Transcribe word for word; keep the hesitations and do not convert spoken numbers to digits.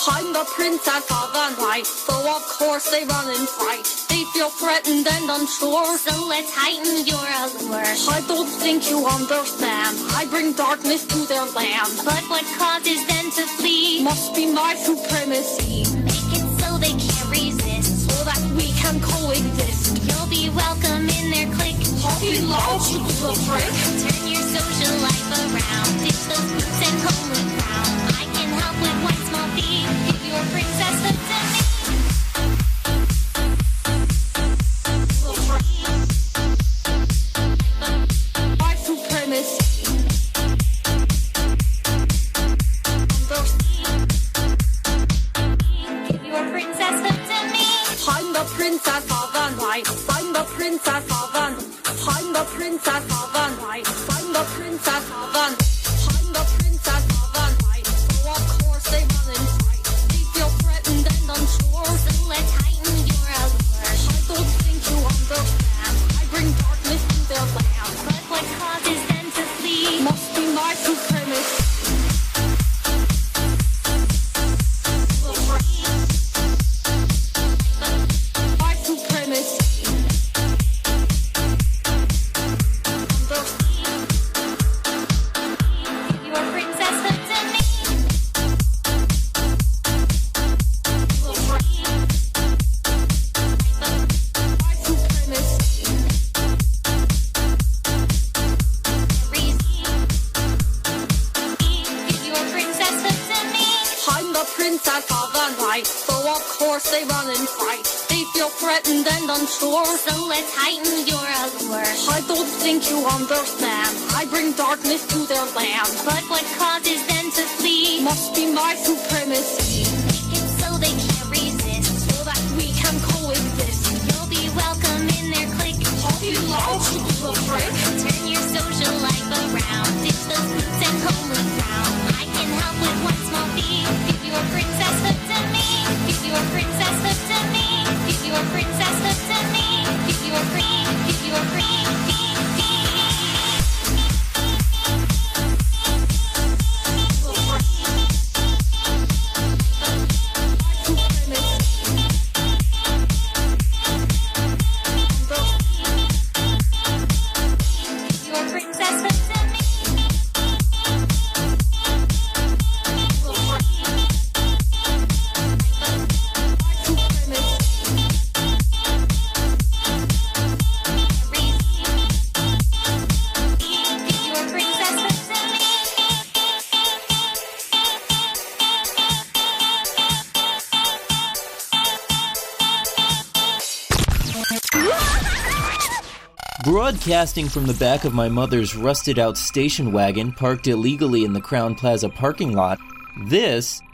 I'm the princess of the night, so of course they run and fight. They feel threatened and unsure, so let's heighten your allure. I don't think you understand, I bring darkness to their land. But what causes them to flee must be my supremacy. Make it so they can't resist, so that we can coexist. You'll be welcome in their clique. Puppy love, you little prick. Turn your social life around, ditch those boots and homely crown. I can help with one small fee, give your princess hood to me. My supremacy. Give your princess hood to me. I'm the princess of the night. I'm the princess of the night. I'm the princess of the night. I'm the princess of the night. I'm the princess of the night. So of course they run and fight. They feel threatened and unsure, so let's heighten your allure. I don't think you understand, I bring darkness to their land. But what causes them to flee must be my supremacy. My supremacy. Give your princess hood to me. My supremacy. Give your princess hood to me. I'm the princess of the night, so of course they run and fight. They feel threatened and unsure, so let's heighten your allure. I don't think you understand, I bring darkness to their land. But what causes them to flee must be my supremacy. Make it so they can't resist, so that we can coexist. You'll be welcome in their clique. Puppy love, you little prick. Turn your social life around, ditch those boots and homely crown. I can help with one small fee, give your princess hood to me. Give your princess hood to me. Give your princess hood to me. Give your cream, give your cream, cream, cream. Your princess hood to me. Your princess hood to me. Broadcasting from the back of my mother's rusted-out station wagon parked illegally in the Crowne Plaza parking lot, this